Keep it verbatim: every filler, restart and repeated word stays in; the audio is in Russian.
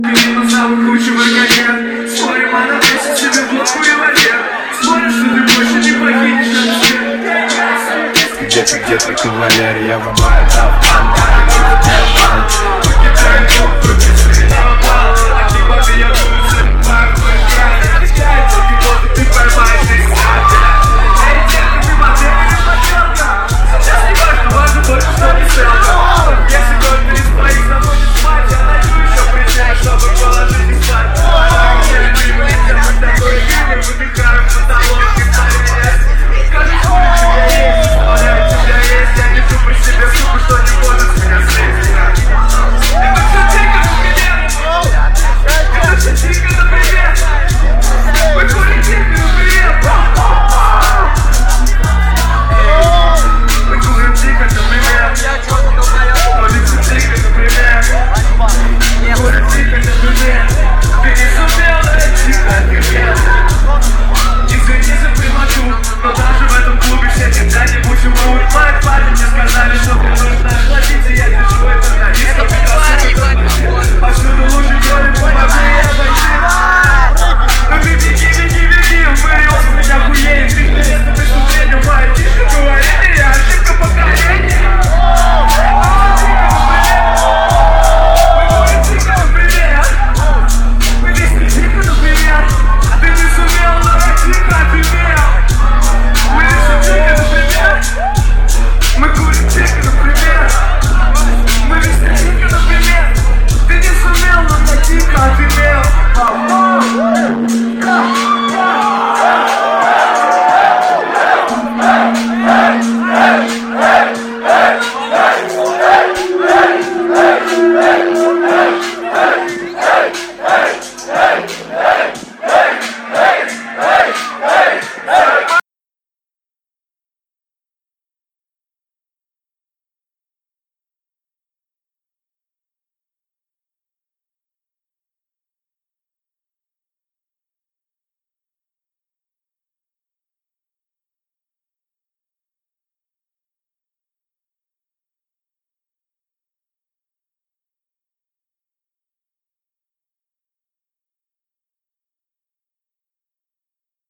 Мимо самых лучших врагов. Спорим, она весит себе в лоб и воде. Спорим, что ты больше не покинешь этот свет. Где ты, где ты, кавалер, я врубаю там. Hey!